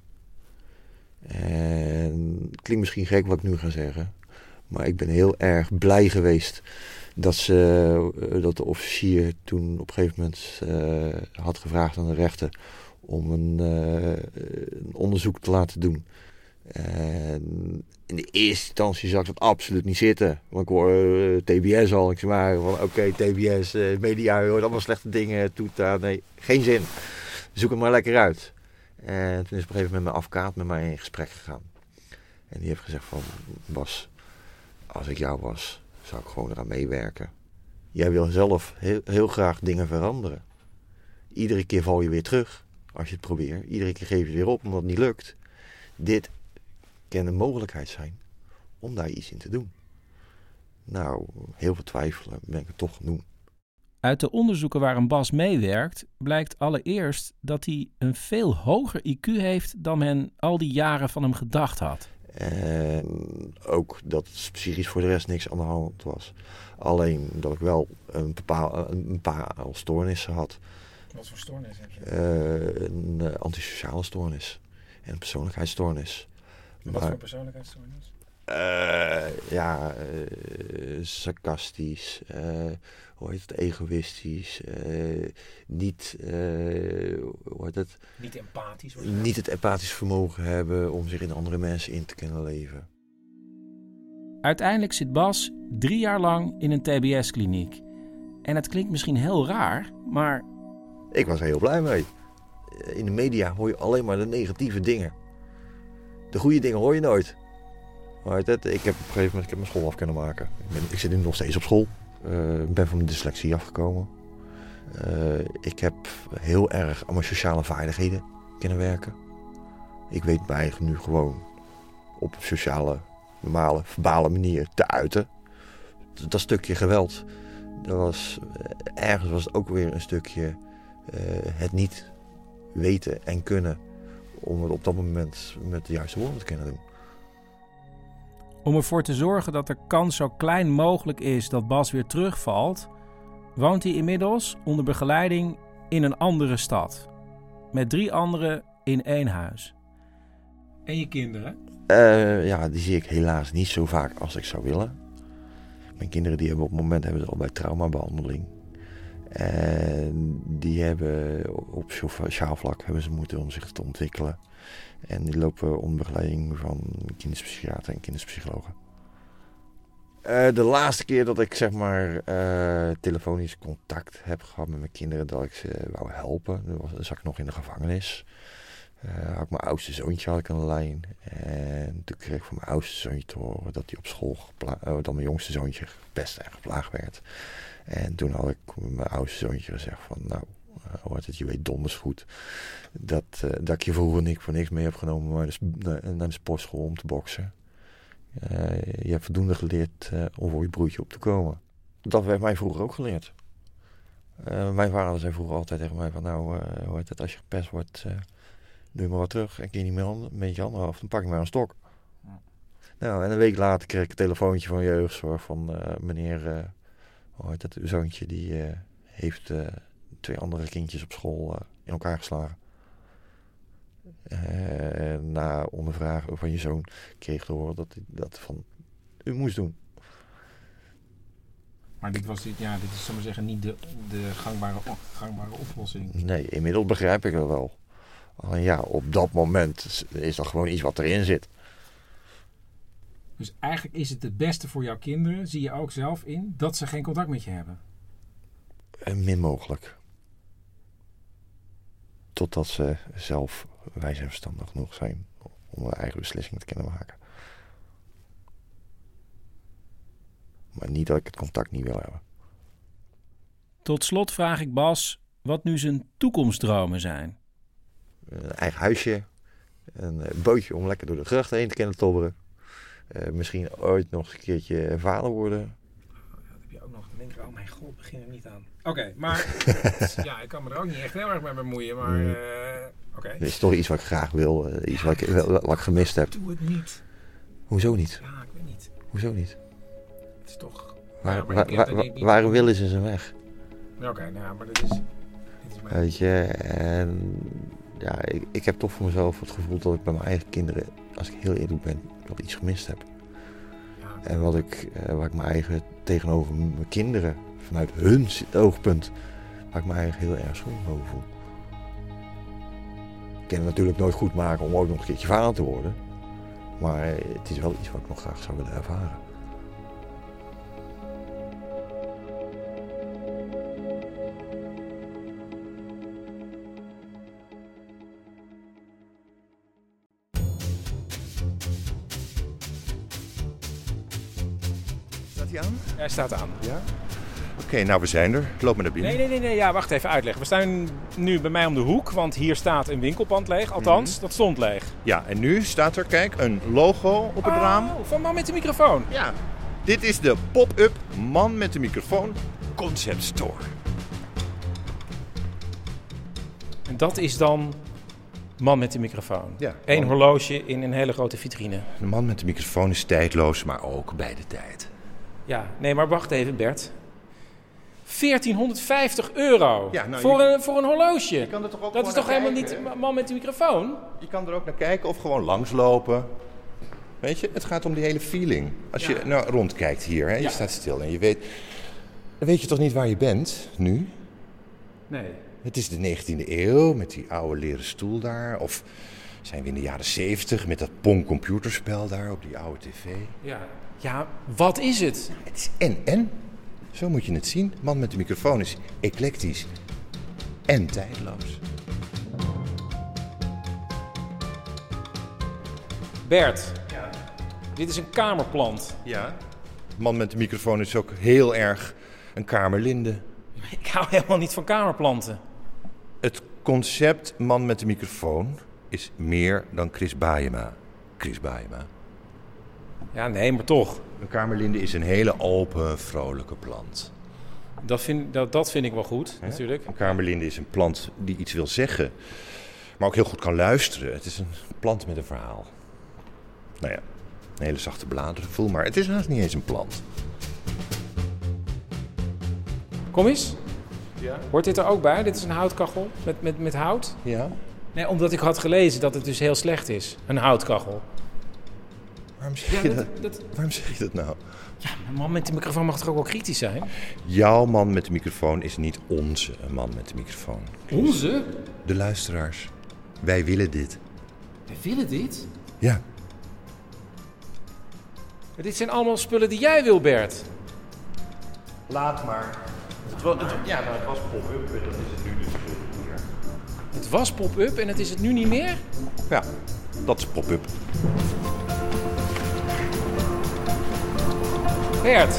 En het klinkt misschien gek wat ik nu ga zeggen. Maar ik ben heel erg blij geweest dat, ze, uh, dat de officier toen op een gegeven moment uh, had gevraagd aan de rechter om een, uh, een onderzoek te laten doen. En in de eerste instantie zag ik dat absoluut niet zitten. Want ik hoor uh, T B S al. Ik zeg maar van oké, okay, T B S, uh, media, je hoort allemaal slechte dingen. Toeta, nee, geen zin. Zoek het maar lekker uit. En toen is op een gegeven moment mijn advocaat met mij in gesprek gegaan. En die heeft gezegd van Bas, als ik jou was, zou ik gewoon eraan meewerken. Jij wil zelf heel, heel graag dingen veranderen. Iedere keer val je weer terug als je het probeert. Iedere keer geef je weer op omdat het niet lukt. Dit kan een mogelijkheid zijn om daar iets in te doen. Nou, heel veel twijfelen ben ik het toch gaan doen. Uit de onderzoeken waar een Bas meewerkt, blijkt allereerst dat hij een veel hoger I Q heeft dan men al die jaren van hem gedacht had. En ook dat psychisch voor de rest niks aan de hand was. Alleen dat ik wel een, bepaal, een paar stoornissen had. Wat voor stoornis heb je? Uh, een uh, antisociale stoornis en een persoonlijkheidsstoornis. Wat maar, voor persoonlijkheidsstoornis? Uh, ja, uh, sarcastisch, uh, hoe heet het, egoïstisch, uh, niet, uh, hoe heet het? Niet empathisch. Niet het empathisch vermogen hebben om zich in andere mensen in te kunnen leven. Uiteindelijk zit Bas drie jaar lang in een T B S-kliniek. En het klinkt misschien heel raar, maar... Ik was er heel blij mee. In de media hoor je alleen maar de negatieve dingen. De goede dingen hoor je nooit. Maar het, ik heb op een gegeven moment ik heb mijn school af kunnen maken. Ik, ben, ik zit nu nog steeds op school. Ik uh, ben van mijn dyslexie afgekomen. Uh, ik heb heel erg aan mijn sociale vaardigheden kunnen werken. Ik weet mij nu gewoon op een sociale, normale, verbale manier te uiten. Dat, dat stukje geweld, dat was, ergens was het ook weer een stukje uh, het niet weten en kunnen om het op dat moment met de juiste woorden te kunnen doen. Om ervoor te zorgen dat de kans zo klein mogelijk is dat Bas weer terugvalt, woont hij inmiddels onder begeleiding in een andere stad. Met drie anderen in één huis. En je kinderen? Uh, ja, die zie ik helaas niet zo vaak als ik zou willen. Mijn kinderen die hebben op het moment hebben ze al bij traumabehandeling. En die hebben op sociaal vlak hebben ze moeite om zich te ontwikkelen. En die lopen onder begeleiding van kinderpsychiater en kinderpsychologen. Uh, de laatste keer dat ik zeg maar uh, telefonisch contact heb gehad met mijn kinderen, dat ik ze wou helpen, dan, was, dan zat ik nog in de gevangenis. Uh, had ik mijn oudste zoontje had ik aan de lijn. En toen kreeg ik van mijn oudste zoontje te horen dat hij op school, gepla- uh, dat mijn jongste zoontje gepest en geplaagd werd. En toen had ik mijn oudste zoontje gezegd van, nou, uh, hoort het, je weet donders goed dat, uh, dat ik je vroeger niks voor niks mee heb genomen naar de, naar de sportschool om te boksen. Uh, je hebt voldoende geleerd uh, om voor je broertje op te komen. Dat werd mij vroeger ook geleerd. Uh, mijn vader zei vroeger altijd tegen mij van, nou, uh, hoort het, als je gepest wordt, uh, doe je maar wat terug en kun je niet meer een beetje handen af, dan pak je maar een stok. Ja. Nou, en een week later kreeg ik een telefoontje van jeugdzorg van uh, meneer, uh, hoort het, uw zoontje die uh, heeft uh, twee andere kindjes op school uh, in elkaar geslagen. Uh, na ondervragen van je zoon kreeg te horen dat hij dat van u moest doen. Maar dit was dit, ja, dit is, zal maar zeggen, niet de, de gangbare, gangbare oplossing. Nee, inmiddels begrijp ik dat wel. Alleen ja, op dat moment is dat gewoon iets wat erin zit. Dus eigenlijk is het het beste voor jouw kinderen, zie je ook zelf in, dat ze geen contact met je hebben? En min mogelijk. Totdat ze zelf wijs en verstandig genoeg zijn om hun eigen beslissingen te kunnen maken. Maar niet dat ik het contact niet wil hebben. Tot slot vraag ik Bas wat nu zijn toekomstdromen zijn. Een eigen huisje, een bootje om lekker door de gracht heen te kunnen tobberen. Uh, misschien ooit nog eens een keertje vader worden. Dat heb je ook nog. Dan denk ik, oh mijn god, begin er niet aan. Oké, okay, maar ja, ik kan me er ook niet echt heel erg mee bemoeien, maar uh, oké. Okay. Het is toch iets wat ik graag wil, uh, iets ja, wat, ik, het, wat ik gemist heb. Doe het niet. Hoezo niet? Ja, ik weet niet. Hoezo niet? Het is toch... Waar, ja, waar, waar, waar, waar wil is zijn weg? Oké, okay, nou, maar dit is... Dit is mijn... Weet je, en ja, ik, ik heb toch voor mezelf het gevoel dat ik bij mijn eigen kinderen, als ik heel eerlijk ben, wel iets gemist heb. Ja. En wat ik, uh, waar ik mijn eigen tegenover mijn kinderen, vanuit hun oogpunt, waar ik me eigenlijk heel erg schuldig over voel. Ik kan het natuurlijk nooit goed maken om ook nog een keertje vader te worden. Maar het is wel iets wat ik nog graag zou willen ervaren. Staat hij aan? Hij staat aan. Ja? Oké, okay, nou we zijn er. Loop maar naar binnen. Nee, nee, nee, nee, ja, wacht even uitleggen. We staan nu bij mij om de hoek, want hier staat een winkelpand leeg. Althans, mm-hmm. dat stond leeg. Ja, en nu staat er, kijk, een logo op het oh, raam. Van Man met de Microfoon. Ja, dit is de pop-up Man met de Microfoon Concept Store. En dat is dan Man met de Microfoon. Ja. Eén horloge in een hele grote vitrine. De Man met de Microfoon is tijdloos, maar ook bij de tijd. Ja, nee, maar wacht even, Bert. veertienhonderdvijftig euro ja, nou, voor, je, een, voor een horloge. Je kan er toch ook dat is toch helemaal kijken. niet Man met de Microfoon? Je kan er ook naar kijken of gewoon langslopen. Weet je, het gaat om die hele feeling. Als ja. je nou rondkijkt hier, hè, je ja. staat stil en je weet... Dan weet je toch niet waar je bent, nu? Nee. Het is de negentiende eeuw, met die oude leren stoel daar. Of zijn we in de jaren zeventig met dat Pong computerspel daar op die oude tv. Ja, ja, wat is het? Het is en, en. Zo moet je het zien. Man met de microfoon is eclectisch en tijdloos. Bert, ja. Dit is een kamerplant. Ja. Man met de microfoon is ook heel erg een kamerlinde. Ik hou helemaal niet van kamerplanten. Het concept man met de microfoon is meer dan Chris Baaema. Chris Baaema. Ja, nee, maar toch. Een kamerlinde is een hele open, vrolijke plant. Dat vind, dat, dat vind ik wel goed, He? natuurlijk. Een kamerlinde is een plant die iets wil zeggen, maar ook heel goed kan luisteren. Het is een plant met een verhaal. Nou ja, een hele zachte bladerengevoel, maar het is haast niet eens een plant. Kom eens. Ja. Hoort dit er ook bij? Dit is een houtkachel met, met, met hout? Ja. Nee, omdat ik had gelezen dat het dus heel slecht is. Een houtkachel. Waarom zeg, ja, je dat, dat, waarom zeg je dat nou? Ja, een man met de microfoon mag toch ook wel kritisch zijn? Jouw man met de microfoon is niet onze man met de microfoon. Onze? De luisteraars. Wij willen dit. Wij willen dit? Ja. Maar dit zijn allemaal spullen die jij wil, Bert. Laat maar. Het was, het, ja, nou, het was pop-up en dat is het nu dus niet meer. Het was pop-up en het is het nu niet meer? Ja, dat is pop-up. Bert.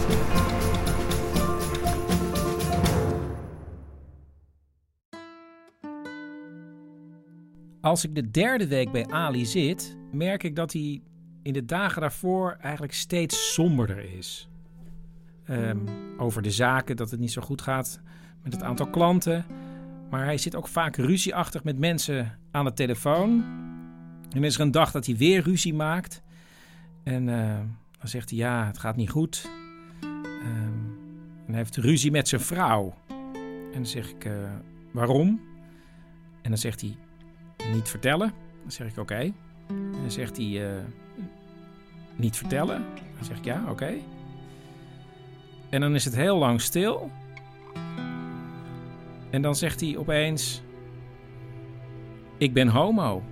Als ik de derde week bij Ali zit, merk ik dat hij in de dagen daarvoor eigenlijk steeds somberder is. Um, over de zaken, dat het niet zo goed gaat met het aantal klanten. Maar hij zit ook vaak ruzieachtig met mensen aan de telefoon. En er is er een dag dat hij weer ruzie maakt. En uh, dan zegt hij, ja, het gaat niet goed. Um, en hij heeft ruzie met zijn vrouw. En dan zeg ik, uh, waarom? En dan zegt hij, niet vertellen. Dan zeg ik, oké. Okay. En dan zegt hij, uh, niet vertellen. Dan zeg ik, ja, oké. Okay. En dan is het heel lang stil. En dan zegt hij opeens, ik ben homo.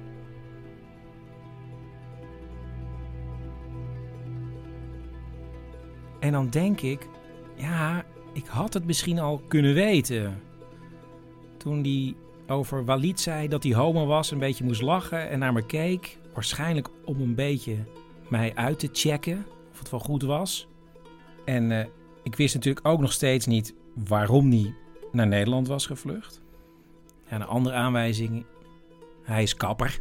En dan denk ik, ja, ik had het misschien al kunnen weten. Toen hij over Walid zei dat hij homo was, een beetje moest lachen en naar me keek. Waarschijnlijk om een beetje mij uit te checken of het wel goed was. En uh, ik wist natuurlijk ook nog steeds niet waarom hij naar Nederland was gevlucht. Ja, een andere aanwijzing, hij is kapper.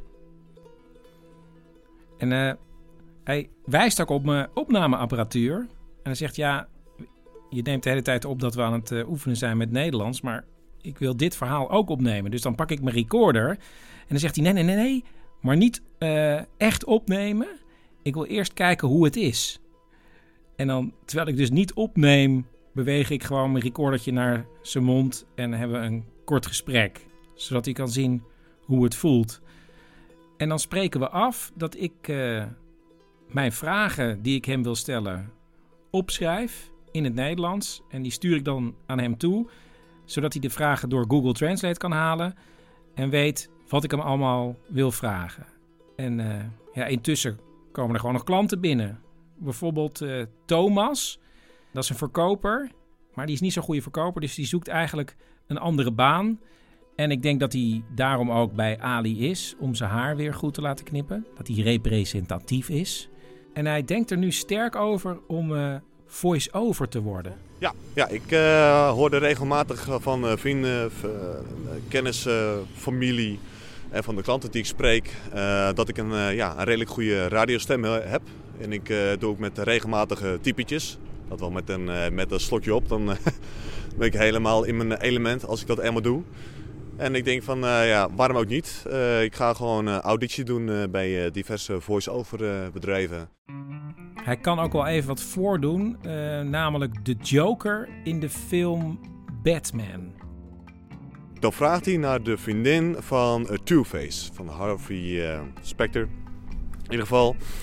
En uh, hij wijst ook op mijn opnameapparatuur. En hij zegt, ja, je neemt de hele tijd op dat we aan het uh, oefenen zijn met Nederlands, maar ik wil dit verhaal ook opnemen. Dus dan pak ik mijn recorder en dan zegt hij, nee, nee, nee, nee, maar niet uh, echt opnemen. Ik wil eerst kijken hoe het is. En dan, terwijl ik dus niet opneem, beweeg ik gewoon mijn recordertje naar zijn mond en hebben we een kort gesprek. Zodat hij kan zien hoe het voelt. En dan spreken we af dat ik uh, mijn vragen die ik hem wil stellen opschrijf in het Nederlands. En die stuur ik dan aan hem toe, zodat hij de vragen door Google Translate kan halen en weet wat ik hem allemaal wil vragen. En uh, ja, intussen komen er gewoon nog klanten binnen. Bijvoorbeeld uh, Thomas, dat is een verkoper, maar die is niet zo'n goede verkoper, dus die zoekt eigenlijk een andere baan. En ik denk dat hij daarom ook bij Ali is, om zijn haar weer goed te laten knippen. Dat hij representatief is. En hij denkt er nu sterk over om uh, voice-over te worden. Ja, ja ik uh, hoorde regelmatig van uh, vrienden, uh, kennis, uh, familie en van de klanten die ik spreek, uh, dat ik een, uh, ja, een redelijk goede radiostem heb. En ik uh, doe ook met regelmatige typetjes. Dat wel met een, uh, met een slotje op, dan uh, ben ik helemaal in mijn element als ik dat eenmaal doe. En ik denk van, uh, ja, waarom ook niet? Uh, ik ga gewoon uh, auditie doen uh, bij uh, diverse voice-over uh, bedrijven. Hij kan ook wel even wat voordoen, uh, namelijk de Joker in de film Batman. Dan vraagt hij naar de vriendin van uh, Two-Face, van Harvey uh, Specter. In ieder geval,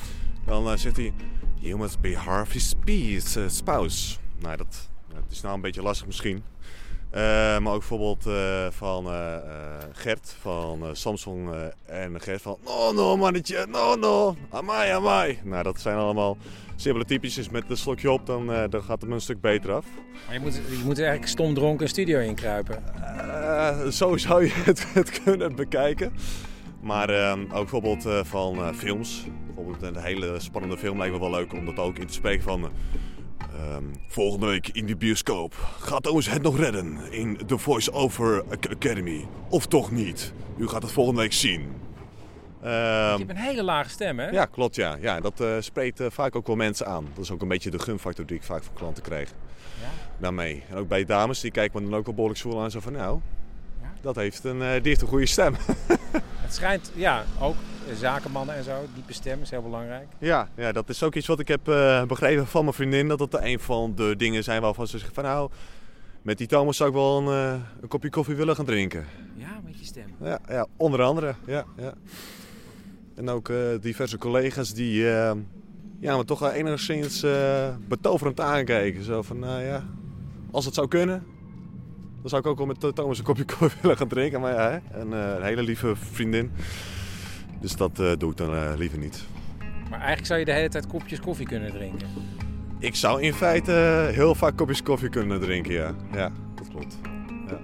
dan uh, zegt hij... You must be Harvey's spouse. Nou, dat, dat is nou een beetje lastig misschien. Uh, maar ook bijvoorbeeld uh, van uh, uh, Gert van uh, Samsung uh, en Gert van... No, no, mannetje, no, no, amai, amai. Nou, dat zijn allemaal simpele typetjes. Met een slokje op, dan, uh, dan gaat het me een stuk beter af. Maar je moet, je moet eigenlijk stom dronken een studio inkruipen. Uh, zo zou je het, het kunnen bekijken. Maar uh, ook bijvoorbeeld uh, van uh, films. Bijvoorbeeld een hele spannende film lijkt me wel leuk om dat ook in te spreken van... Uh, Um, volgende week in de bioscoop. Gaat Owens het nog redden in The Voice Over Academy? Of toch niet? U gaat het volgende week zien. Um, je hebt een hele lage stem, hè? Ja, klopt, ja. ja dat uh, spreekt uh, vaak ook wel mensen aan. Dat is ook een beetje de gunfactor die ik vaak van klanten krijg. Ja? Daarmee. En ook bij dames, die kijken me dan ook wel behoorlijk zwoel aan. Zo van, nou, ja? dat heeft een, uh, die heeft een goede stem. Het schijnt, ja, ook zakenmannen en zo, diepe stem is heel belangrijk. Ja, ja, dat is ook iets wat ik heb uh, begrepen van mijn vriendin. Dat dat een van de dingen zijn waarvan ze zegt van nou, met die Thomas zou ik wel een, uh, een kopje koffie willen gaan drinken. Ja, met je stem. Ja, ja onder andere. Ja, ja. En ook uh, diverse collega's die uh, ja, me toch uh, enigszins uh, betoverend aankijken. Zo van, nou uh, ja, als het zou kunnen, dan zou ik ook wel met Thomas een kopje koffie willen gaan drinken. Maar ja, hè? En, uh, een hele lieve vriendin. Dus dat uh, doe ik dan uh, liever niet. Maar eigenlijk zou je de hele tijd kopjes koffie kunnen drinken? Ik zou in feite uh, heel vaak kopjes koffie kunnen drinken, ja. Ja, dat klopt. Ja.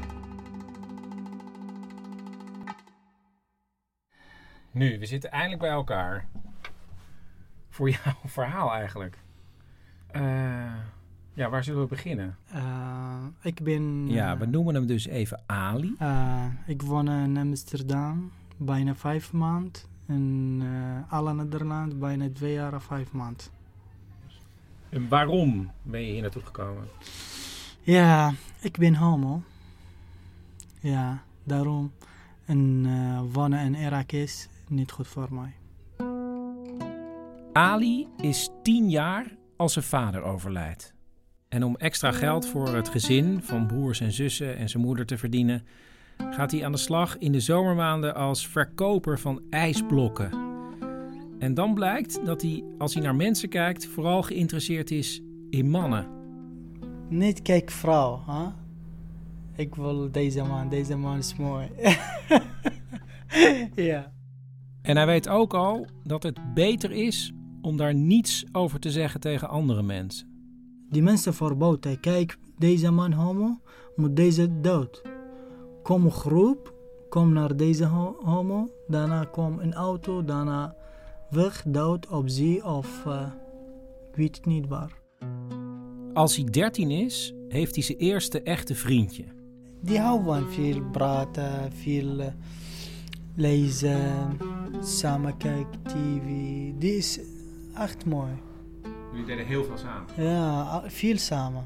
Nu, we zitten eindelijk bij elkaar. Voor jouw verhaal eigenlijk. Uh, ja, waar zullen we beginnen? Uh, ik ben... Ja, we noemen hem dus even Ali. Uh, ik woon in Amsterdam. Bijna vijf maanden. In uh, alle Nederland bijna twee jaar of vijf maanden. En waarom ben je hier naartoe gekomen? Ja, ik ben homo. Ja, daarom. En uh, wonen in Irak is niet goed voor mij. Ali is tien jaar als zijn vader overlijdt. En om extra geld voor het gezin van broers en zussen en zijn moeder te verdienen, gaat hij aan de slag in de zomermaanden als verkoper van ijsblokken. En dan blijkt dat hij, als hij naar mensen kijkt, vooral geïnteresseerd is in mannen. Niet kijk vrouw, hè? Ik wil deze man, deze man is mooi. Ja. En hij weet ook al dat het beter is om daar niets over te zeggen tegen andere mensen. Die mensen verboden, kijk, deze man homo, moet deze dood. Kom een groep, kom naar deze homo, daarna kom een auto, daarna weg, dood op zee of uh, ik weet het niet waar. Als hij dertien is, heeft hij zijn eerste echte vriendje. Die houdt van veel praten, veel uh, lezen, samen kijken, T V. Die is echt mooi. Jullie deden heel veel samen? Ja, veel samen.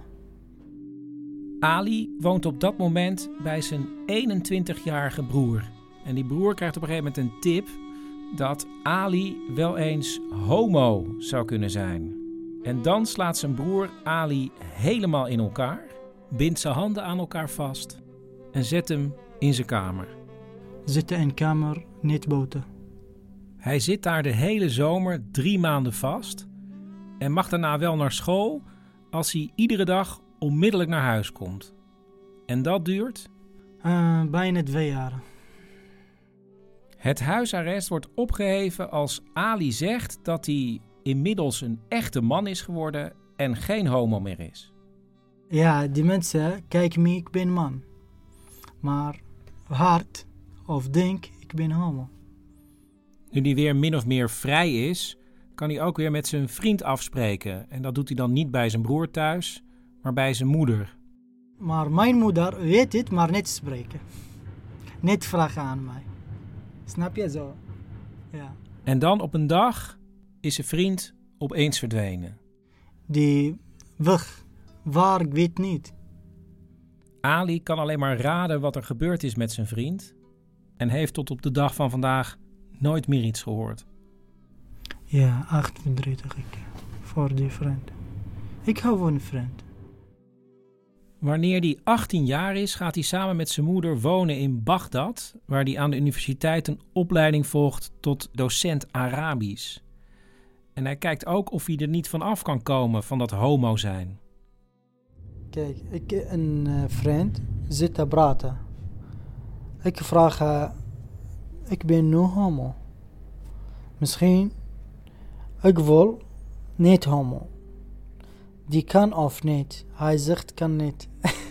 Ali woont op dat moment bij zijn eenentwintigjarige broer. En die broer krijgt op een gegeven moment een tip dat Ali wel eens homo zou kunnen zijn. En dan slaat zijn broer Ali helemaal in elkaar, bindt zijn handen aan elkaar vast en zet hem in zijn kamer. Zitten in kamer, niet buiten. Hij zit daar de hele zomer drie maanden vast en mag daarna wel naar school als hij iedere dag onmiddellijk naar huis komt. En dat duurt? Uh, bijna twee jaar. Het huisarrest wordt opgeheven als Ali zegt dat hij inmiddels een echte man is geworden en geen homo meer is. Ja, die mensen kijken me, ik ben man. Maar hard of denk, ik ben homo. Nu hij weer min of meer vrij is, kan hij ook weer met zijn vriend afspreken. En dat doet hij dan niet bij zijn broer thuis, maar bij zijn moeder. Maar mijn moeder weet het, maar niet spreken. Niet vragen aan mij. Snap je zo? Ja. En dan op een dag is zijn vriend opeens verdwenen. Die weg. Waar, ik weet niet. Ali kan alleen maar raden wat er gebeurd is met zijn vriend. En heeft tot op de dag van vandaag nooit meer iets gehoord. Ja, echt verdrietig ik. Voor die vriend. Ik hou van een vriend. Wanneer hij achttien jaar is, gaat hij samen met zijn moeder wonen in Bagdad, waar hij aan de universiteit een opleiding volgt tot docent Arabisch. En hij kijkt ook of hij er niet van af kan komen van dat homo zijn. Kijk, ik een uh, vriend zit te praten. Ik vraag haar, ik ben nu homo. Misschien, ik wil niet homo. Die kan of niet. Hij zegt kan niet.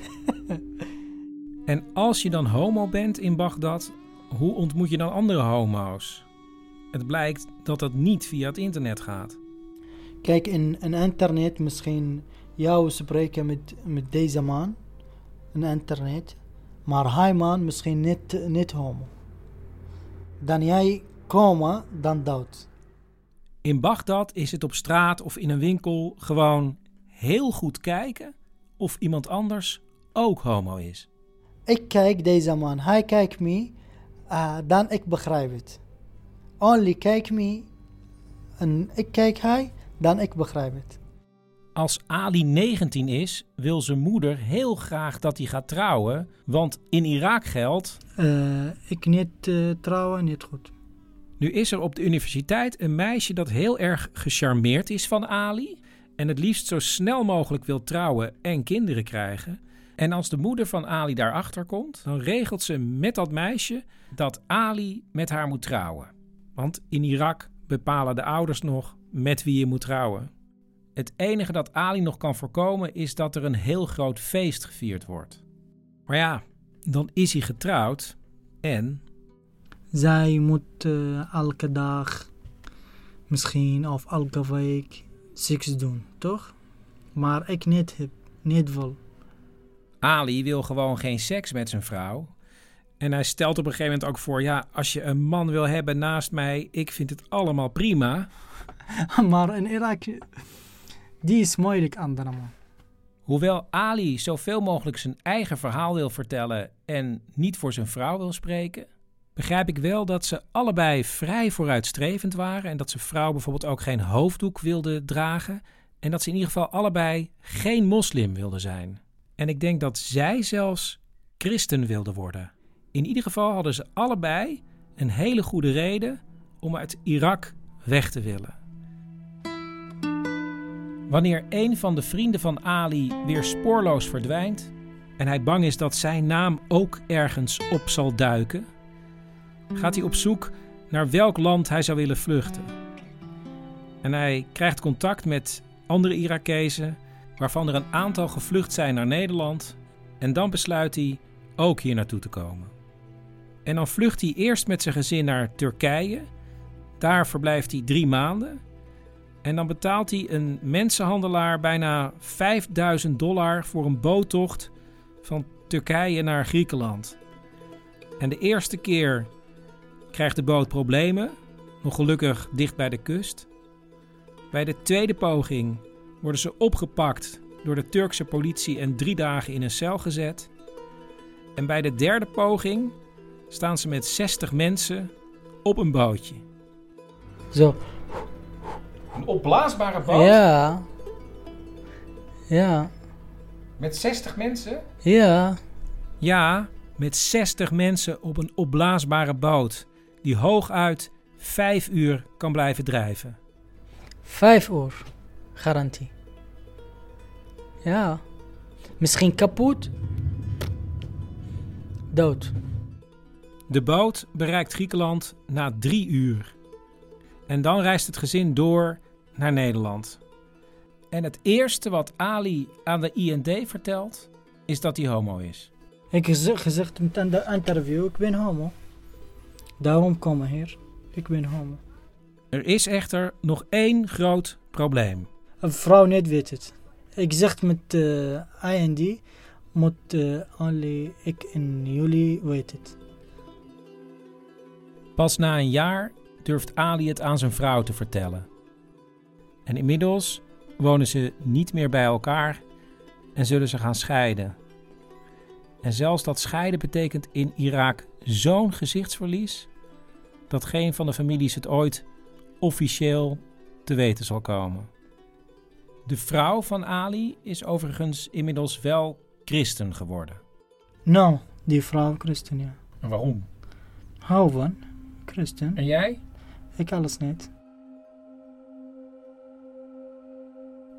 En als je dan homo bent in Bagdad, hoe ontmoet je dan andere homo's? Het blijkt dat dat niet via het internet gaat. Kijk, in, in internet misschien jou spreken met, met deze man. In internet. Maar hij man misschien niet, niet homo. Dan jij komen, dan dood. In Bagdad is het op straat of in een winkel gewoon heel goed kijken of iemand anders ook homo is. Ik kijk deze man, hij kijkt me, uh, dan ik begrijp het. Only kijk me, en ik kijk hij, dan ik begrijp het. Als Ali negentien is, wil zijn moeder heel graag dat hij gaat trouwen, want in Irak geldt... Uh, ik niet uh, trouwen, niet goed. Nu is er op de universiteit een meisje dat heel erg gecharmeerd is van Ali en het liefst zo snel mogelijk wil trouwen en kinderen krijgen. En als de moeder van Ali daarachter komt, dan regelt ze met dat meisje dat Ali met haar moet trouwen. Want in Irak bepalen de ouders nog met wie je moet trouwen. Het enige dat Ali nog kan voorkomen is dat er een heel groot feest gevierd wordt. Maar ja, dan is hij getrouwd en... Zij moet uh, elke dag, misschien of elke week, seks doen, toch? Maar ik niet heb, niet wil. Ali wil gewoon geen seks met zijn vrouw. En hij stelt op een gegeven moment ook voor... ja, als je een man wil hebben naast mij... ik vind het allemaal prima. Maar in Irak... die is moeilijk, andere man. Hoewel Ali zoveel mogelijk zijn eigen verhaal wil vertellen... en niet voor zijn vrouw wil spreken... begrijp ik wel dat ze allebei vrij vooruitstrevend waren... en dat zijn vrouw bijvoorbeeld ook geen hoofddoek wilde dragen... en dat ze in ieder geval allebei geen moslim wilden zijn... En ik denk dat zij zelfs christen wilden worden. In ieder geval hadden ze allebei een hele goede reden om uit Irak weg te willen. Wanneer een van de vrienden van Ali weer spoorloos verdwijnt en hij bang is dat zijn naam ook ergens op zal duiken, gaat hij op zoek naar welk land hij zou willen vluchten. En hij krijgt contact met andere Irakezen, waarvan er een aantal gevlucht zijn naar Nederland. En dan besluit hij ook hier naartoe te komen. En dan vlucht hij eerst met zijn gezin naar Turkije. Daar verblijft hij drie maanden. En dan betaalt hij een mensenhandelaar bijna vijfduizend dollar voor een boottocht van Turkije naar Griekenland. En de eerste keer krijgt de boot problemen, nog gelukkig dicht bij de kust. Bij de tweede poging worden ze opgepakt door de Turkse politie en drie dagen in een cel gezet. En bij de derde poging staan ze met zestig mensen op een bootje. Zo. Een opblaasbare boot? Ja. Ja. Met zestig mensen? Ja. Ja, met zestig mensen op een opblaasbare boot die hooguit vijf uur kan blijven drijven. Vijf uur. Garantie. Ja. Misschien kapot. Dood. De boot bereikt Griekenland na drie uur. En dan reist het gezin door naar Nederland. En het eerste wat Ali aan de I N D vertelt, is dat hij homo is. Ik heb gezegd met een interview, ik ben homo. Daarom kom ik hier. Ik ben homo. Er is echter nog één groot probleem. Een vrouw niet weet het. Ik zeg met uh, I N D, moet uh, only ik en jullie weten het. Pas na een jaar durft Ali het aan zijn vrouw te vertellen. En inmiddels wonen ze niet meer bij elkaar en zullen ze gaan scheiden. En zelfs dat scheiden betekent in Irak zo'n gezichtsverlies dat geen van de families het ooit officieel te weten zal komen. De vrouw van Ali is overigens inmiddels wel christen geworden. Nou, die vrouw christen, ja. En waarom? Hou van christen. En jij? Ik alles niet.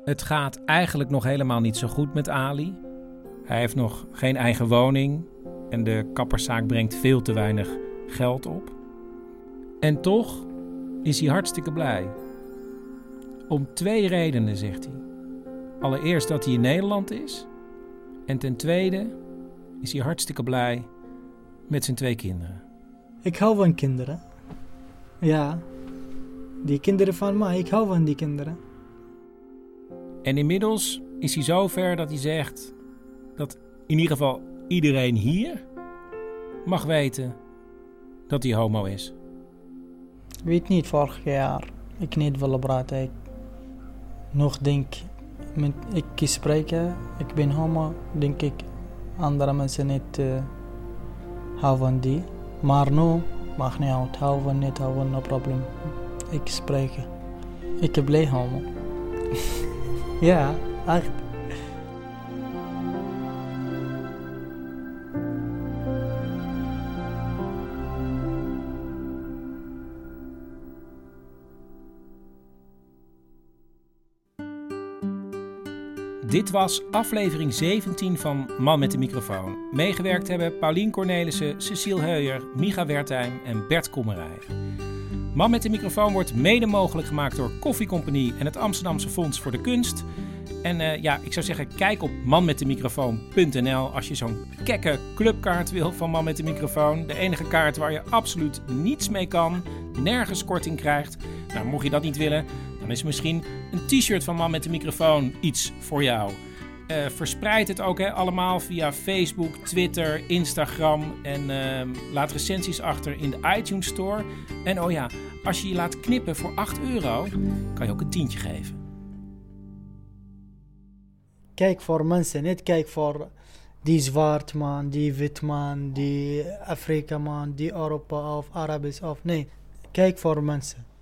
Het gaat eigenlijk nog helemaal niet zo goed met Ali. Hij heeft nog geen eigen woning en de kapperszaak brengt veel te weinig geld op. En toch is hij hartstikke blij. Om twee redenen, zegt hij. Allereerst dat hij in Nederland is. En ten tweede is hij hartstikke blij met zijn twee kinderen. Ik hou van kinderen. Ja, die kinderen van mij, ik hou van die kinderen. En inmiddels is hij zo ver dat hij zegt dat in ieder geval iedereen hier mag weten dat hij homo is. Weet niet, vorig jaar, ik niet willen praten. Ik nog denk, met, ik spreken, ik ben homo, denk ik, andere mensen niet uh, houden van die. Maar nu, mag niet uit, houden niet, houden, no problem. Ik spreek. Ik ben blij homo. Ja, echt. Dit was aflevering zeventien van Man met de microfoon. Meegewerkt hebben Paulien Cornelissen, Cecile Heuyer, Micha Wertheim en Bert Kommerij. Man met de microfoon wordt mede mogelijk gemaakt door Koffie Compagnie en het Amsterdamse Fonds voor de Kunst. En uh, ja, ik zou zeggen, kijk op man met de microfoon punt n l als je zo'n kekke clubkaart wil van Man met de Microfoon. De enige kaart waar je absoluut niets mee kan, nergens korting krijgt. Nou, mocht je dat niet willen, dan is misschien een t-shirt van Man met de Microfoon iets voor jou. Uh, verspreid het ook hè, allemaal via Facebook, Twitter, Instagram en uh, laat recensies achter in de iTunes Store. En oh ja, als je je laat knippen voor acht euro, kan je ook een tientje geven. Kijk voor mensen, niet kijk voor die zwart man, die wit man, die Afrika man, die Europa of Arabisch of nee. Kijk voor mensen.